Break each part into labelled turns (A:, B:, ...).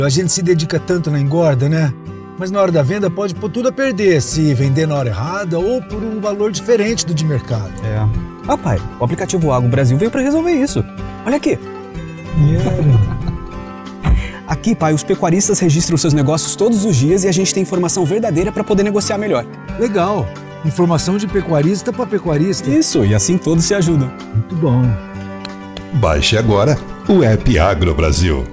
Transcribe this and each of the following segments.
A: A gente se dedica tanto na engorda, né? Mas na hora da venda pode pôr tudo a perder se vender na hora errada ou por um valor diferente do de mercado.
B: Ah, pai, o aplicativo Agro Brasil veio para resolver isso. Olha aqui. Aqui, pai, os pecuaristas registram seus negócios todos os dias e a gente tem informação verdadeira para poder negociar melhor.
A: Legal. Informação de pecuarista para pecuarista.
B: Isso, e assim todos se ajudam.
A: Muito bom.
C: Baixe agora o app Agro Brasil.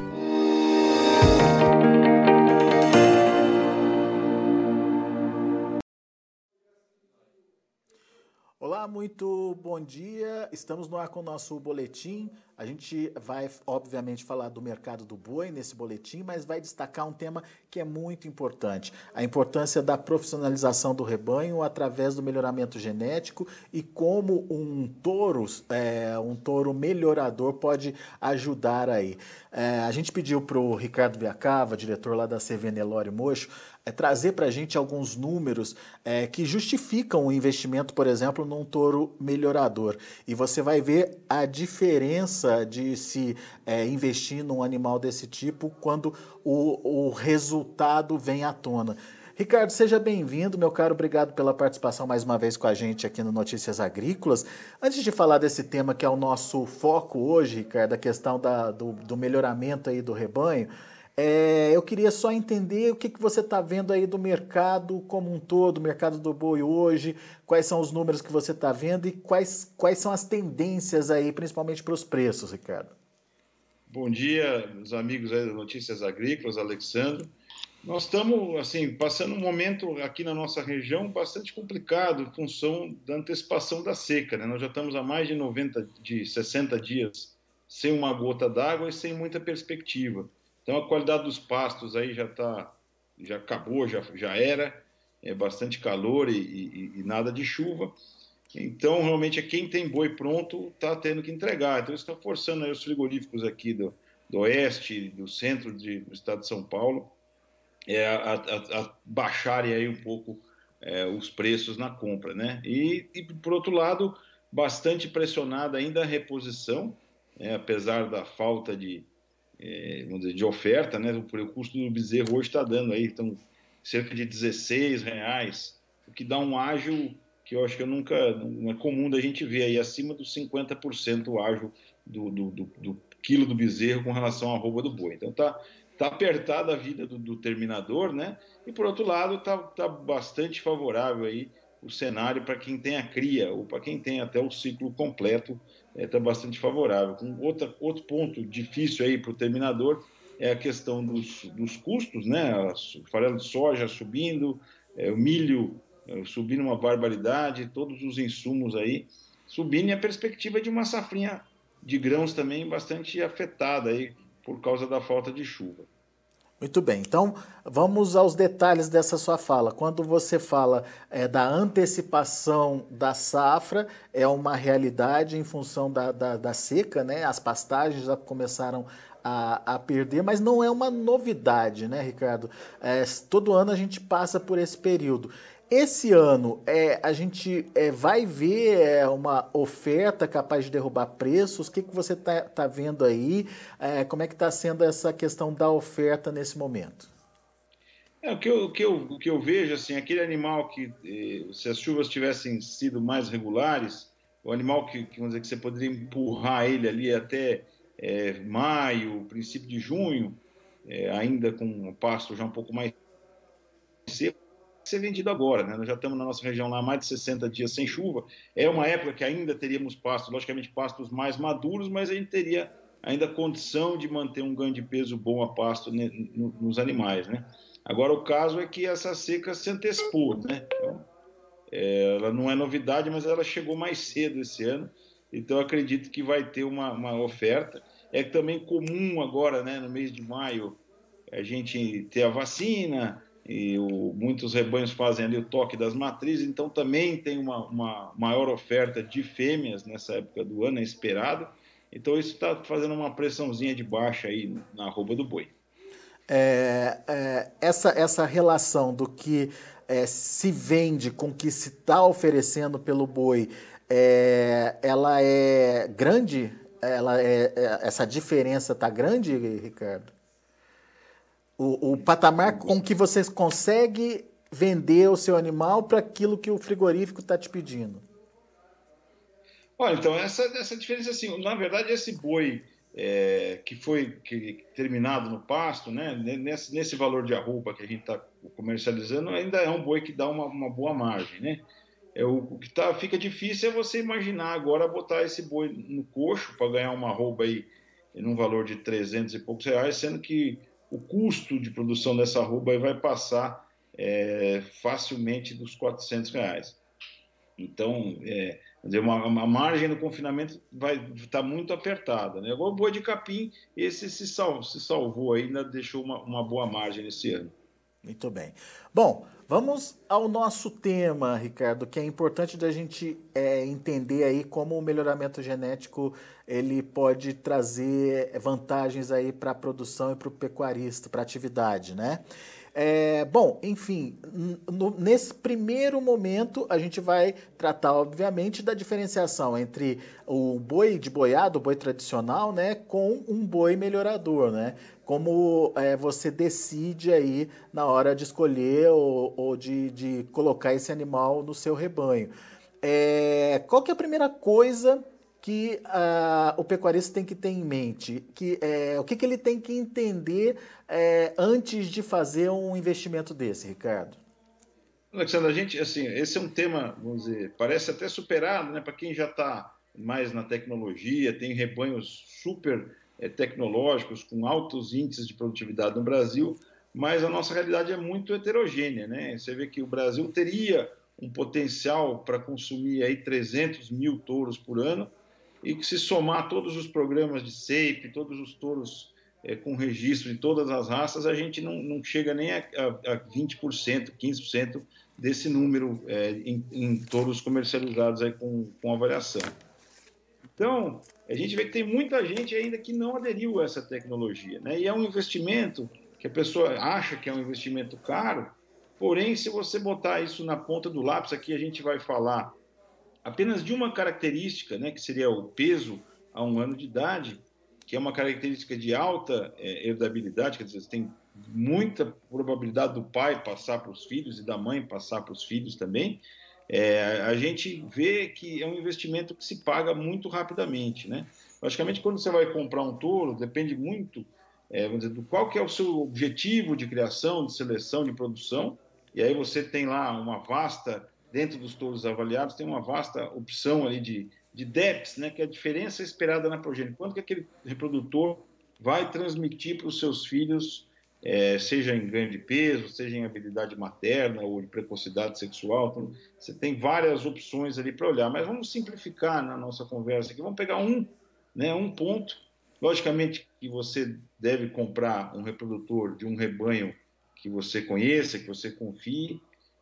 D: Olá, muito bom dia. Estamos no ar com o nosso boletim. A gente vai, obviamente, falar do mercado do boi nesse boletim, mas vai destacar um tema que é muito importante: a importância da profissionalização do rebanho através do melhoramento genético e como um touro melhorador pode ajudar aí. A gente pediu para o Ricardo Viacava, diretor lá da CV Nelore Mocho, trazer para a gente alguns números que justificam o investimento, por exemplo, num touro melhorador. E você vai ver a diferença de se investir num animal desse tipo quando o resultado vem à tona. Ricardo, seja bem-vindo, meu caro. Obrigado pela participação mais uma vez com a gente aqui no Notícias Agrícolas. Antes de falar desse tema que é o nosso foco hoje, Ricardo, a questão do melhoramento aí do rebanho, eu queria só entender o que você está vendo aí do mercado como um todo, o mercado do boi hoje, quais são os números que você está vendo e quais são as tendências aí, principalmente para os preços, Ricardo.
E: Bom dia, meus amigos aí das Notícias Agrícolas, Alexandre. Nós estamos passando um momento aqui na nossa região bastante complicado em função da antecipação da seca, né? Nós já estamos há mais de 60 dias sem uma gota d'água e sem muita perspectiva. Então a qualidade dos pastos aí já acabou, já era, bastante calor e nada de chuva. Então realmente quem tem boi pronto está tendo que entregar. Então isso está forçando aí os frigoríficos aqui do oeste, do centro do estado de São Paulo, a baixarem aí um pouco os preços na compra, né? E por outro lado, bastante pressionada ainda a reposição, apesar da falta de oferta, né? O custo do bezerro hoje está dando aí, então, cerca de R$16, o que dá um ágio que eu acho que não é comum da gente ver aí, acima dos 50% o ágio do quilo do bezerro com relação à arroba do boi. Então tá apertada a vida do terminador, né? E por outro lado tá bastante favorável aí o cenário para quem tem a cria ou para quem tem até o ciclo completo, está bastante favorável. Outro ponto difícil aí para o terminador é a questão dos custos, né? O farelo de soja subindo, o milho subindo uma barbaridade, todos os insumos aí subindo, e a perspectiva de uma safrinha de grãos também bastante afetada aí por causa da falta de chuva.
D: Muito bem, então vamos aos detalhes dessa sua fala. Quando você fala da antecipação da safra, é uma realidade em função da seca, né? As pastagens já começaram a perder, mas não é uma novidade, né, Ricardo? Todo ano a gente passa por esse período. Esse ano a gente vai ver uma oferta capaz de derrubar preços. O que você tá vendo aí? Como é que está sendo essa questão da oferta nesse momento?
E: O que eu vejo, assim, aquele animal que, se as chuvas tivessem sido mais regulares, o animal vamos dizer, que você poderia empurrar ele ali até maio, princípio de junho, ainda com o pasto já um pouco mais seco, ser vendido agora, né? Nós já estamos na nossa região lá há mais de 60 dias sem chuva. É uma época que ainda teríamos pastos, logicamente pastos mais maduros, mas a gente teria ainda condição de manter um ganho de peso bom a pasto nos animais, né? Agora o caso é que essa seca se antecipou, né? Então, ela não é novidade, mas ela chegou mais cedo esse ano, então eu acredito que vai ter uma oferta. É também comum agora, né, no mês de maio, a gente ter a vacina, e muitos rebanhos fazem ali o toque das matrizes, então também tem uma maior oferta de fêmeas nessa época do ano, é esperado. Então isso está fazendo uma pressãozinha de baixa aí na arroba do boi.
D: Essa relação do que se vende com o que se está oferecendo pelo boi, ela é grande? Essa diferença está grande, Ricardo? O patamar com que você consegue vender o seu animal para aquilo que o frigorífico está te pedindo.
E: Olha, então, essa diferença, assim, na verdade, esse boi que foi terminado no pasto, né, nesse valor de arroba que a gente está comercializando, ainda é um boi que dá uma boa margem, né? O que fica difícil é você imaginar agora botar esse boi no coxo para ganhar uma arroba aí num valor de 300 e poucos reais, sendo que o custo de produção dessa arroba aí vai passar facilmente dos 400 reais. Então, quer dizer, uma margem no confinamento vai estar muito apertada, né? Agora, o boi de capim, esse se salvou ainda, deixou uma boa margem nesse ano.
D: Muito bem. Bom, vamos ao nosso tema, Ricardo, que é importante da gente entender aí como o melhoramento genético ele pode trazer vantagens aí para a produção e para o pecuarista, para a atividade, né? Bom, enfim, nesse primeiro momento a gente vai tratar, obviamente, da diferenciação entre o boi de boiado, o boi tradicional, né, com um boi melhorador, né? Como você decide aí na hora de escolher ou de colocar esse animal no seu rebanho. Qual que é a primeira coisa que o pecuarista tem que ter em mente? O que ele tem que entender antes de fazer um investimento desse, Ricardo?
E: Alexandre, assim, esse é um tema, vamos dizer, parece até superado, né? Para quem já está mais na tecnologia, tem rebanhos super tecnológicos, com altos índices de produtividade no Brasil, mas a nossa realidade é muito heterogênea, né? Você vê que o Brasil teria um potencial para consumir aí 300 mil touros por ano, e que se somar todos os programas de SEIP, todos os touros com registro de todas as raças, a gente não chega nem a 20%, 15% desse número em touros comercializados aí com avaliação. Então, a gente vê que tem muita gente ainda que não aderiu a essa tecnologia, né? E é um investimento que a pessoa acha que é um investimento caro, porém, se você botar isso na ponta do lápis, aqui a gente vai falar apenas de uma característica, né, que seria o peso a 1 ano de idade, que é uma característica de alta herdabilidade, quer dizer, tem muita probabilidade do pai passar para os filhos e da mãe passar para os filhos também. A gente vê que é um investimento que se paga muito rapidamente, né? Logicamente, quando você vai comprar um touro, depende muito, vamos dizer, do qual que é o seu objetivo de criação, de seleção, de produção, e aí você tem lá uma vasta, dentro dos touros avaliados, tem uma vasta opção ali de DEPs, né, que é a diferença esperada na progênie. Quanto que aquele reprodutor vai transmitir para os seus filhos, seja em ganho de peso, seja em habilidade materna ou de precocidade sexual. Então, você tem várias opções ali para olhar. Mas vamos simplificar na nossa conversa aqui. Vamos pegar um ponto. Logicamente que você deve comprar um reprodutor de um rebanho que você conheça, que você confie,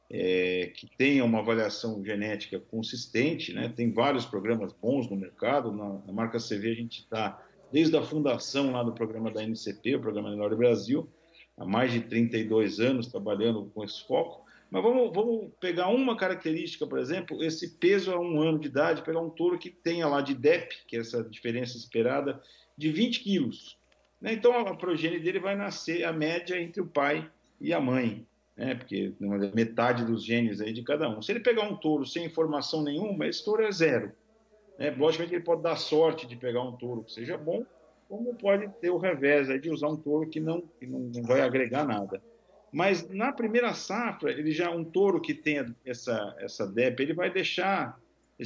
E: que tenha uma avaliação genética consistente, né? Tem vários programas bons no mercado. Na marca CV a gente está desde a fundação lá do programa da NCP, o Programa Menor do Brasil, há mais de 32 anos trabalhando com esse foco. Mas vamos pegar uma característica, por exemplo, esse peso a 1 ano de idade, pegar um touro que tenha lá de DEP, que é essa diferença esperada, de 20 quilos. Né? Então a progênie dele vai nascer a média entre o pai e a mãe, né? Porque metade dos genes aí de cada um. Se ele pegar um touro sem informação nenhuma, esse touro é zero. Né? Logicamente ele pode dar sorte de pegar um touro que seja bom, como pode ter o revés aí de usar um touro que não vai agregar nada. Mas na primeira safra, ele já um touro que tenha essa DEP, ele vai deixar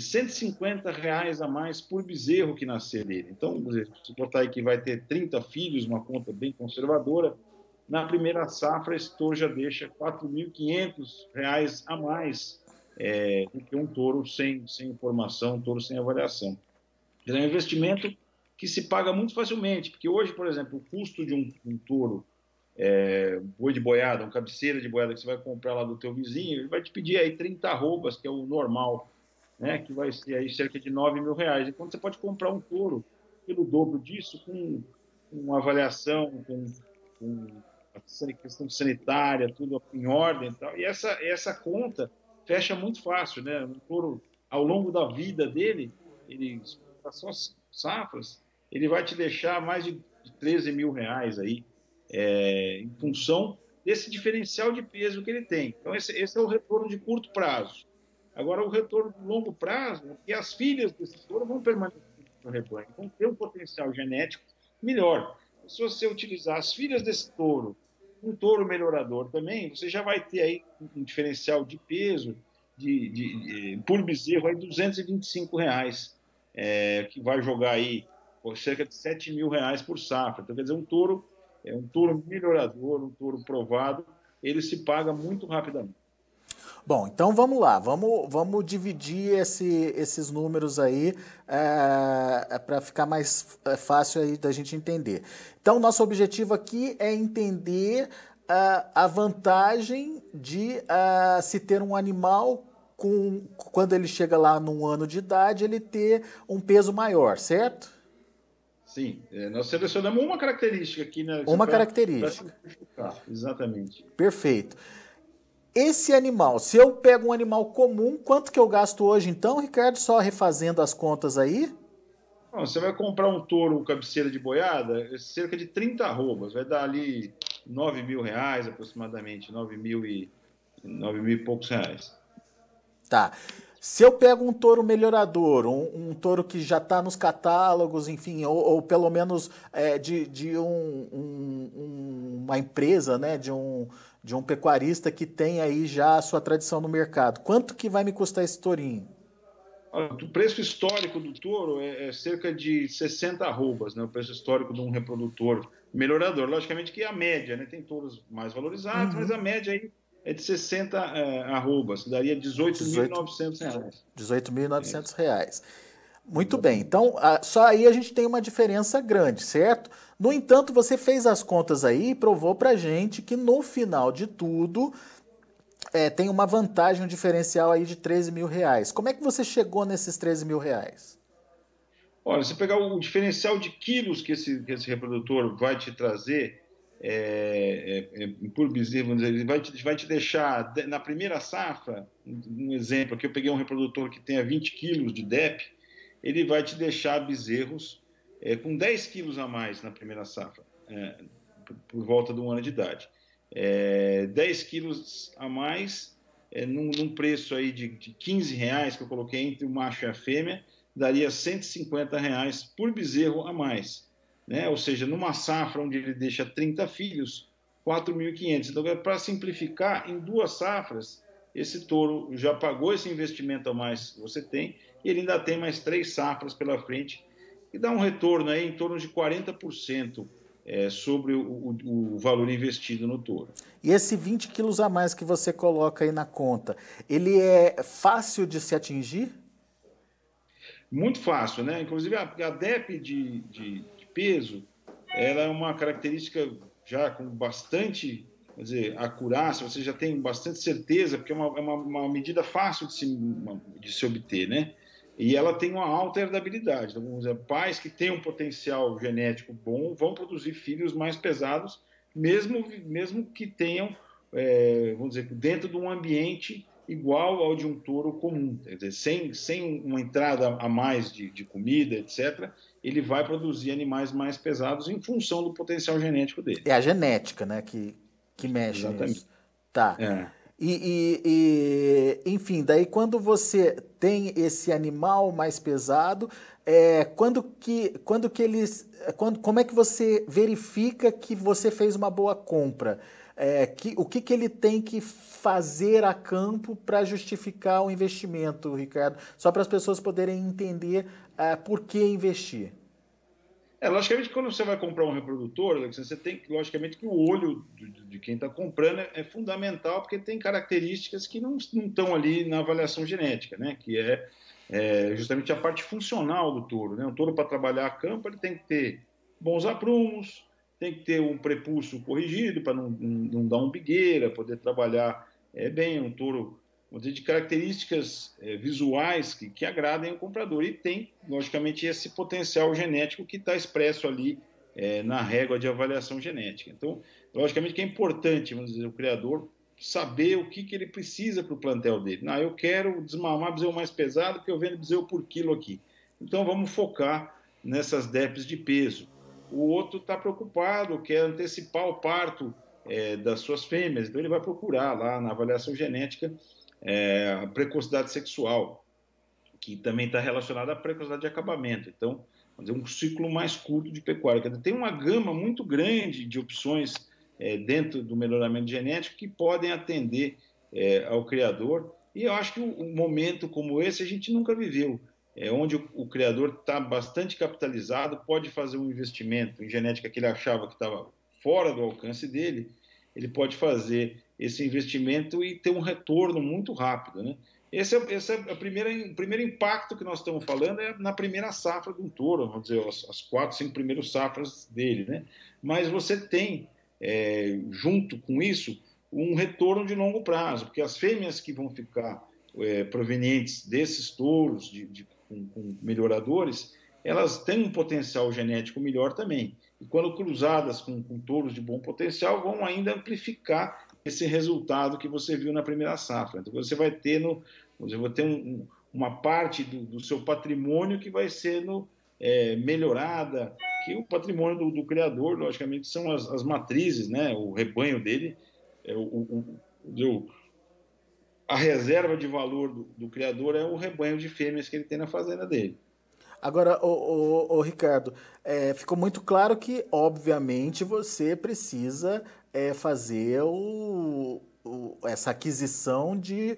E: R$150 a mais por bezerro que nascer dele. Então, se botar aí que vai ter 30 filhos, uma conta bem conservadora, na primeira safra esse touro já deixa R$4.500 a mais do que um touro sem informação, um touro sem avaliação. É um investimento que se paga muito facilmente, porque hoje, por exemplo, o custo de um touro, boi de boiada, uma cabeceira de boiada que você vai comprar lá do teu vizinho, ele vai te pedir aí 30 arrobas, que é o normal, né, que vai ser aí cerca de R$9.000. E quando você pode comprar um touro pelo dobro disso, com uma avaliação, com a questão sanitária, tudo em ordem e tal, e essa conta fecha muito fácil, né? Um touro, ao longo da vida dele, ele só safras, ele vai te deixar mais de R$13.000 aí, em função desse diferencial de peso que ele tem. Então, esse é o retorno de curto prazo. Agora, o retorno de longo prazo é que as filhas desse touro vão permanecer no rebanho, vão ter um potencial genético melhor. Se você utilizar as filhas desse touro, um touro melhorador também, você já vai ter aí um diferencial de peso por bezerro aí R$225, que vai jogar aí por cerca de R$7.000 por safra. Então, quer dizer, um touro melhorador, um touro provado, ele se paga muito rapidamente.
D: Bom, então vamos lá, vamos dividir esses números aí para ficar mais fácil aí da gente entender. Então, nosso objetivo aqui é entender a vantagem de se ter um animal quando ele chega lá num ano de idade, ele ter um peso maior, certo?
E: Sim, nós selecionamos uma característica aqui, né?
D: Uma característica.
E: Exatamente.
D: Perfeito. Esse animal, se eu pego um animal comum, quanto que eu gasto hoje então, Ricardo? Só refazendo as contas aí?
E: Bom, você vai comprar um touro cabeceira de boiada, cerca de 30 arrobas, vai dar ali R$9.000 aproximadamente, 9.000 e poucos reais.
D: Tá. Se eu pego um touro melhorador, um touro que já está nos catálogos, enfim, ou pelo menos de uma empresa, né, de um pecuarista que tem aí já a sua tradição no mercado, quanto que vai me custar esse tourinho?
E: O preço histórico do touro é cerca de 60 arrobas, né, o preço histórico de um reprodutor melhorador. Logicamente que a média, né, tem touros mais valorizados, mas a média aí é de 60 arrobas, daria R$18.900.
D: R$18.900. Muito bem, então só aí a gente tem uma diferença grande, certo? No entanto, você fez as contas aí e provou pra gente que no final de tudo tem uma vantagem, um diferencial aí de R$13.000. Como é que você chegou nesses R$13.000?
E: Olha, se pegar o diferencial de quilos que esse reprodutor vai te trazer, por bezerro, vamos dizer, ele vai te deixar, na primeira safra, um exemplo aqui, eu peguei um reprodutor que tenha 20 quilos de DEP, ele vai te deixar bezerros com 10 quilos a mais na primeira safra, por volta de um ano de idade. 10 quilos a mais, num preço aí de R$15 que eu coloquei entre o macho e a fêmea, daria R$150 por bezerro a mais. Né? Ou seja, numa safra onde ele deixa 30 filhos, 4.500. Então, para simplificar, em 2 safras, esse touro já pagou esse investimento a mais que você tem, e ele ainda tem mais 3 safras pela frente, e dá um retorno aí em torno de 40% sobre o valor investido no touro.
D: E esse 20 quilos a mais que você coloca aí na conta, ele é fácil de se atingir?
E: Muito fácil, né? Inclusive, a DEP de peso, ela é uma característica já com bastante, quer dizer, acurácia, você já tem bastante certeza, porque é uma medida fácil de se obter, né? E ela tem uma alta herdabilidade. Então, vamos dizer, pais que têm um potencial genético bom vão produzir filhos mais pesados, mesmo que tenham, vamos dizer, dentro de um ambiente igual ao de um touro comum, quer dizer, sem uma entrada a mais de comida, etc., ele vai produzir animais mais pesados em função do potencial genético dele.
D: É a genética, né, que mexe nisso. Tá. Enfim, daí quando você tem esse animal mais pesado, como é que você verifica que você fez uma boa compra? O que ele tem que fazer a campo para justificar o investimento, Ricardo? Só para as pessoas poderem entender por que investir.
E: Logicamente, quando você vai comprar um reprodutor, Alexandre, você tem, logicamente, que o olho de quem está comprando é fundamental, porque tem características que não estão ali na avaliação genética, né? Que é justamente a parte funcional do touro, né? Um touro, para trabalhar a campo, ele tem que ter bons aprumos, tem que ter um prepulso corrigido para não dar umbigueira, poder trabalhar bem, um touro, vamos dizer, de características visuais que agradem o comprador. E tem, logicamente, esse potencial genético que está expresso ali na régua de avaliação genética. Então, logicamente que é importante, vamos dizer, o criador saber o que ele precisa para o plantel dele. Eu quero desmamar bezerro mais pesado, porque eu vendo bezerro por quilo aqui. Então, vamos focar nessas DEPs de peso. o outro está preocupado, quer antecipar o parto das suas fêmeas, então ele vai procurar lá na avaliação genética a precocidade sexual, que também está relacionada à precocidade de acabamento. Então, vamos dizer, um ciclo mais curto de pecuária. Tem uma gama muito grande de opções dentro do melhoramento genético que podem atender ao criador, e eu acho que um momento como esse a gente nunca viveu, onde o criador está bastante capitalizado, pode fazer um investimento em genética que ele achava que estava fora do alcance dele, ele pode fazer esse investimento e ter um retorno muito rápido, né? Esse é o primeiro impacto que nós estamos falando, na primeira safra de um touro, vamos dizer, as 4, 5 primeiras safras dele, né? Mas você tem, junto com isso, um retorno de longo prazo, porque as fêmeas que vão ficar provenientes desses touros com melhoradores, elas têm um potencial genético melhor também. E quando cruzadas com touros de bom potencial, vão ainda amplificar esse resultado que você viu na primeira safra. Então, você vai ter, uma parte do seu patrimônio que vai sendo melhorada, que o patrimônio do criador, logicamente, são as matrizes, né? O rebanho dele, a reserva de valor do criador é o rebanho de fêmeas que ele tem na fazenda dele.
D: Agora, Ricardo, ficou muito claro que, obviamente, você precisa fazer essa aquisição de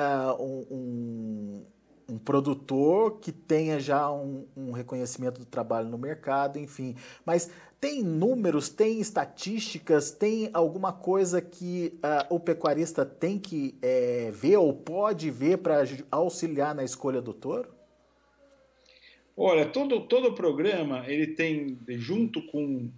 D: um produtor que tenha já um reconhecimento do trabalho no mercado, enfim. Mas tem números, tem estatísticas, tem alguma coisa que o pecuarista tem que ver ou pode ver para auxiliar na escolha do touro?
E: Olha, todo o programa, ele tem, junto com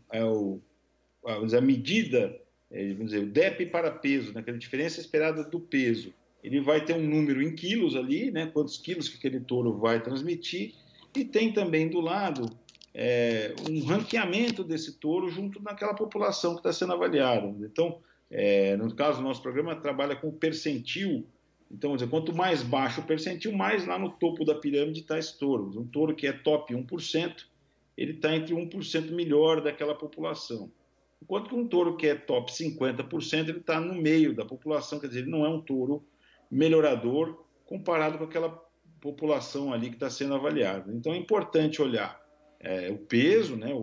E: a medida, vamos dizer, o DEP para peso, né, que é a diferença esperada do peso, ele vai ter um número em quilos ali, né, quantos quilos que aquele touro vai transmitir, e tem também do lado um ranqueamento desse touro junto naquela população que está sendo avaliada. Então, no caso do nosso programa, trabalha com o percentil. Então, quanto mais baixo o percentil, mais lá no topo da pirâmide está esse touro. Um touro que é top 1%, ele está entre 1% melhor daquela população. Enquanto que um touro que é top 50%, ele está no meio da população, quer dizer, ele não é um touro melhorador comparado com aquela população ali que está sendo avaliada. Então, é importante olhar o peso, né,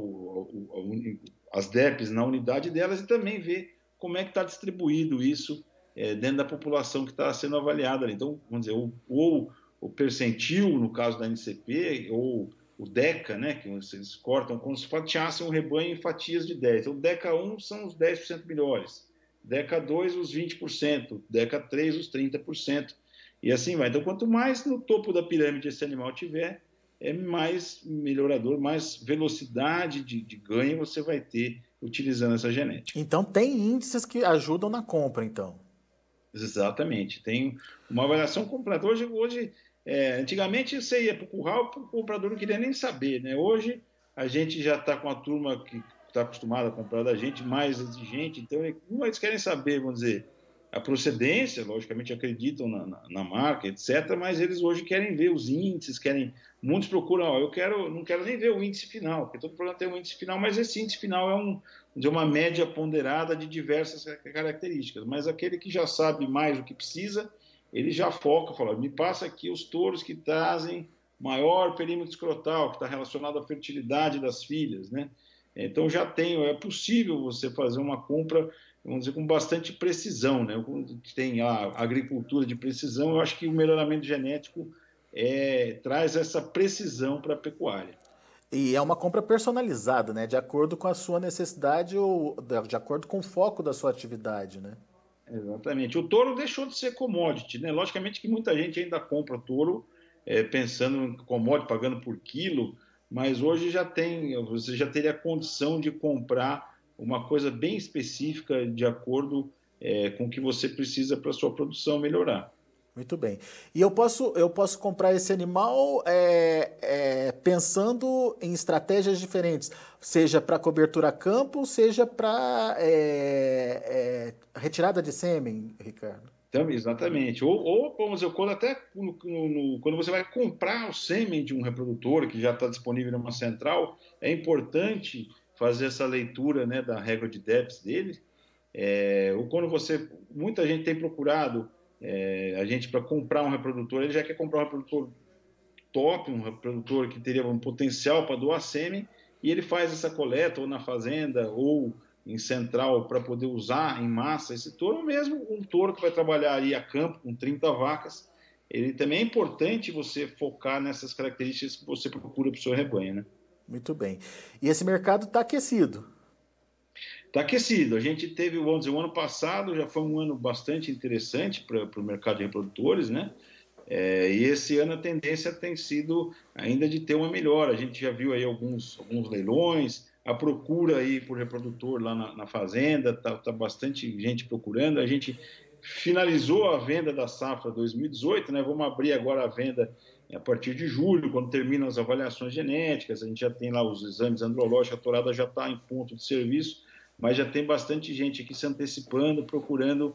E: as DEPs na unidade delas, e também ver como é que está distribuído isso dentro da população que está sendo avaliada ali. Então, vamos dizer, ou o percentil, no caso da NCP, ou o DECA, né, que eles cortam como se fatiassem um rebanho em fatias de 10. Então, o DECA 1 são os 10% melhores, DECA 2 os 20%, DECA 3 os 30%, e assim vai. Então, quanto mais no topo da pirâmide esse animal tiver, mais melhorador, mais velocidade de ganho você vai ter utilizando essa genética.
D: Então, tem índices que ajudam na compra, então?
E: Exatamente, tem uma avaliação completa. Hoje antigamente você ia para o curral, o comprador não queria nem saber, né? Hoje a gente já está com a turma que está acostumada a comprar da gente, mais exigente, então eles querem saber, vamos dizer, a procedência, logicamente acreditam na marca, etc., mas eles hoje querem ver os índices, muitos procuram, não quero nem ver o índice final, porque todo programa tem um índice final, mas esse índice final é uma média ponderada de diversas características, mas aquele que já sabe mais o que precisa, ele já foca, fala, me passa aqui os touros que trazem maior perímetro escrotal, que está relacionado à fertilidade das filhas, né? Então já é possível você fazer uma compra, vamos dizer, com bastante precisão, né? Tem a agricultura de precisão, eu acho que o melhoramento genético traz essa precisão para a pecuária.
D: E é uma compra personalizada, né? De acordo com a sua necessidade ou de acordo com o foco da sua atividade, né?
E: Exatamente. O touro deixou de ser commodity, né? Logicamente que muita gente ainda compra touro pensando em commodity, pagando por quilo, mas hoje você já teria a condição de comprar uma coisa bem específica de acordo com o que você precisa para a sua produção melhorar.
D: Muito bem. E eu posso comprar esse animal pensando em estratégias diferentes, seja para cobertura a campo, seja para retirada de sêmen, Ricardo?
E: Então, exatamente. Ou vamos dizer, quando você vai comprar o sêmen de um reprodutor que já está disponível numa central, é importante fazer essa leitura, né, da régua de DEPS dele. Ou quando muita gente tem procurado a gente para comprar um reprodutor, ele já quer comprar um reprodutor top, um reprodutor que teria um potencial para doar sêmen, e ele faz essa coleta ou na fazenda ou em central para poder usar em massa esse touro, ou mesmo um touro que vai trabalhar ali a campo com 30 vacas. Ele também é importante você focar nessas características que você procura para o seu rebanho, né?
D: Muito bem. E esse mercado está aquecido?
E: Está aquecido. A gente teve, vamos dizer, o ano passado já foi um ano bastante interessante para o mercado de reprodutores, né? E esse ano a tendência tem sido ainda de ter uma melhora. A gente já viu aí alguns leilões, a procura aí por reprodutor lá na fazenda, tá bastante gente procurando. A gente finalizou a venda da safra 2018, né? Vamos abrir agora a venda a partir de julho, quando terminam as avaliações genéticas. A gente já tem lá os exames andrológicos, a tourada já está em ponto de serviço, mas já tem bastante gente aqui se antecipando, procurando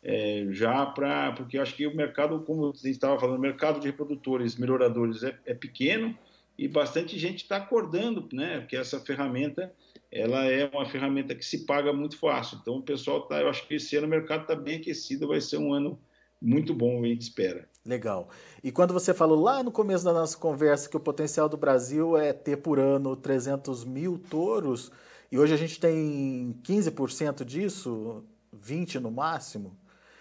E: porque eu acho que o mercado, como a gente estava falando, o mercado de reprodutores, melhoradores é pequeno, e bastante gente está acordando, né, que essa ferramenta ela é uma ferramenta que se paga muito fácil. Então o pessoal eu acho que esse ano o mercado está bem aquecido, vai ser um ano muito bom, a gente espera.
D: Legal. E quando você falou lá no começo da nossa conversa que o potencial do Brasil é ter por ano 300 mil touros, e hoje a gente tem 15% disso, 20% no máximo,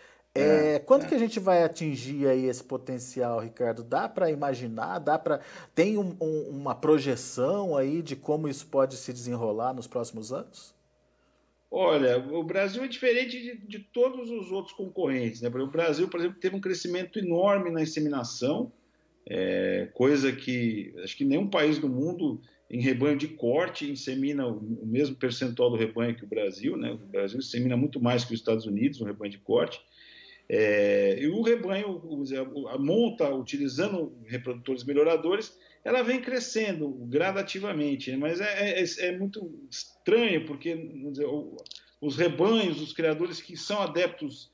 D: quando que a gente vai atingir aí esse potencial, Ricardo? Dá para imaginar? Tem uma projeção aí de como isso pode se desenrolar nos próximos anos?
E: Olha, o Brasil é diferente de todos os outros concorrentes, né? O Brasil, por exemplo, teve um crescimento enorme na inseminação, coisa que acho que nenhum país do mundo em rebanho de corte insemina o mesmo percentual do rebanho que o Brasil, né? O Brasil insemina muito mais que os Estados Unidos no rebanho de corte. E o rebanho, a monta, utilizando reprodutores melhoradores, ela vem crescendo gradativamente, né? Mas é muito estranho, porque vamos dizer, os rebanhos, os criadores que são adeptos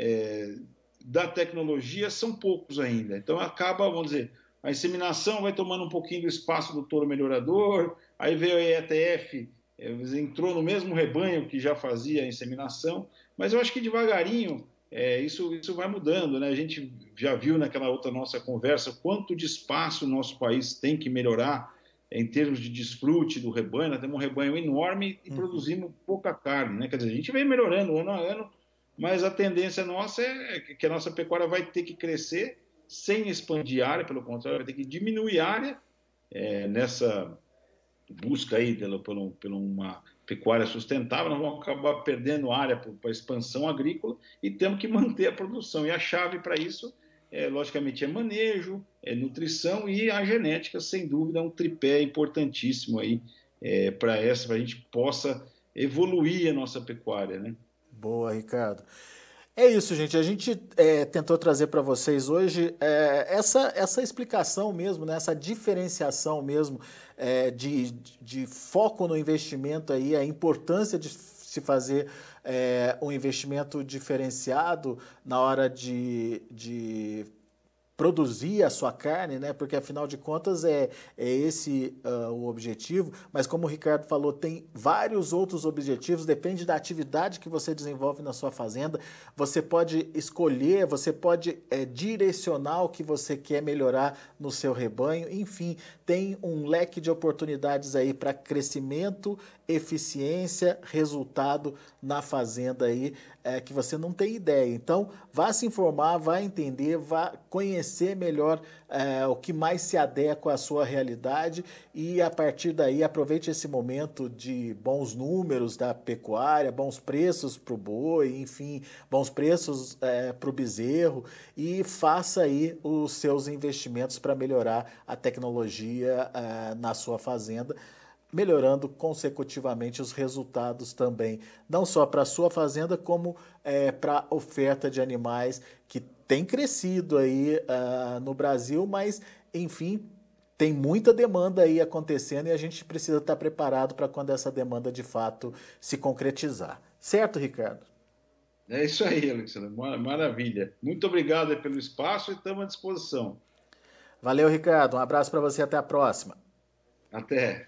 E: da tecnologia são poucos ainda. Então acaba, vamos dizer, a inseminação vai tomando um pouquinho do espaço do touro melhorador, aí veio a ETF, entrou no mesmo rebanho que já fazia a inseminação, mas eu acho que devagarinho isso vai mudando, né? A gente já viu naquela outra nossa conversa quanto de espaço o nosso país tem que melhorar em termos de desfrute do rebanho. Nós temos um rebanho enorme e produzimos pouca carne, né? Quer dizer, a gente vem melhorando ano a ano, mas a tendência nossa é que a nossa pecuária vai ter que crescer sem expandir área, pelo contrário, vai ter que diminuir área nessa busca aí por uma pecuária sustentável. Nós vamos acabar perdendo área para a expansão agrícola e temos que manter a produção. E a chave para isso, logicamente, é manejo, nutrição e a genética, sem dúvida, é um tripé importantíssimo aí para a gente possa evoluir a nossa pecuária, né?
D: Boa, Ricardo. É isso, gente. A gente tentou trazer para vocês hoje essa explicação mesmo, né? Essa diferenciação mesmo de foco no investimento aí, a importância de se fazer um investimento diferenciado na hora de produzir a sua carne, né? Porque afinal de contas é esse o objetivo, mas como o Ricardo falou, tem vários outros objetivos, depende da atividade que você desenvolve na sua fazenda. Você pode escolher, você pode direcionar o que você quer melhorar no seu rebanho, enfim, tem um leque de oportunidades aí para crescimento, eficiência, resultado na fazenda aí, que você não tem ideia. Então, vá se informar, vá entender, vá conhecer melhor o que mais se adequa à sua realidade e, a partir daí, aproveite esse momento de bons números da pecuária, bons preços para o boi, enfim, bons preços para o bezerro e faça aí os seus investimentos para melhorar a tecnologia na sua fazenda, melhorando consecutivamente os resultados também, não só para a sua fazenda, como para a oferta de animais, que tem crescido aí no Brasil, mas, enfim, tem muita demanda aí acontecendo e a gente precisa estar preparado para quando essa demanda de fato se concretizar. Certo, Ricardo?
E: É isso aí, Alexandre. Maravilha. Muito obrigado pelo espaço e estamos à disposição.
D: Valeu, Ricardo. Um abraço para você. Até a próxima.
E: Até.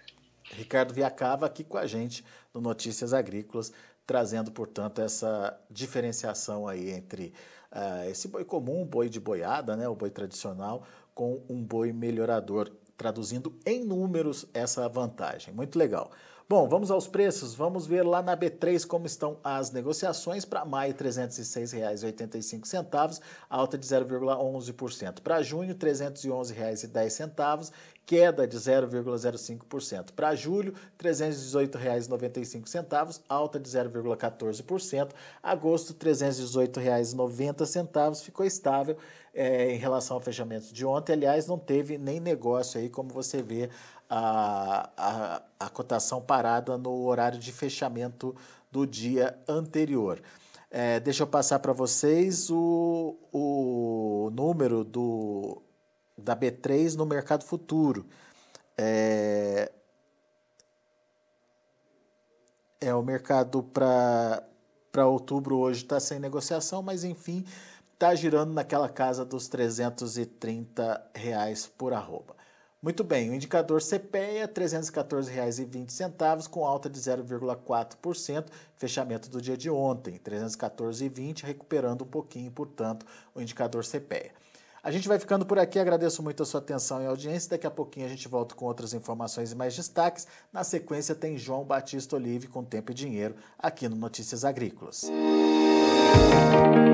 D: Ricardo Viacava aqui com a gente no Notícias Agrícolas, trazendo, portanto, essa diferenciação aí entre esse boi comum, boi de boiada, né, o boi tradicional, com um boi melhorador, traduzindo em números essa vantagem. Muito legal. Bom, vamos aos preços. Vamos ver lá na B3 como estão as negociações. Para maio, R$ 306,85, alta de 0,11%. Para junho, R$ 311,10, queda de 0,05%. Para julho, R$ 318,95, alta de 0,14%. Agosto, R$ 318,90, ficou estável em relação ao fechamento de ontem. Aliás, não teve nem negócio aí, como você vê a cotação parada no horário de fechamento do dia anterior. Deixa eu passar para vocês o número da B3 no mercado futuro. O mercado para outubro hoje está sem negociação, mas enfim, está girando naquela casa dos R$ 330 por arroba. Muito bem, o indicador CPEA, R$ 314,20, com alta de 0,4%, fechamento do dia de ontem, R$ 314,20, recuperando um pouquinho, portanto, o indicador CPEA. A gente vai ficando por aqui, agradeço muito a sua atenção e audiência, daqui a pouquinho a gente volta com outras informações e mais destaques. Na sequência tem João Batista Olive com Tempo e Dinheiro, aqui no Notícias Agrícolas.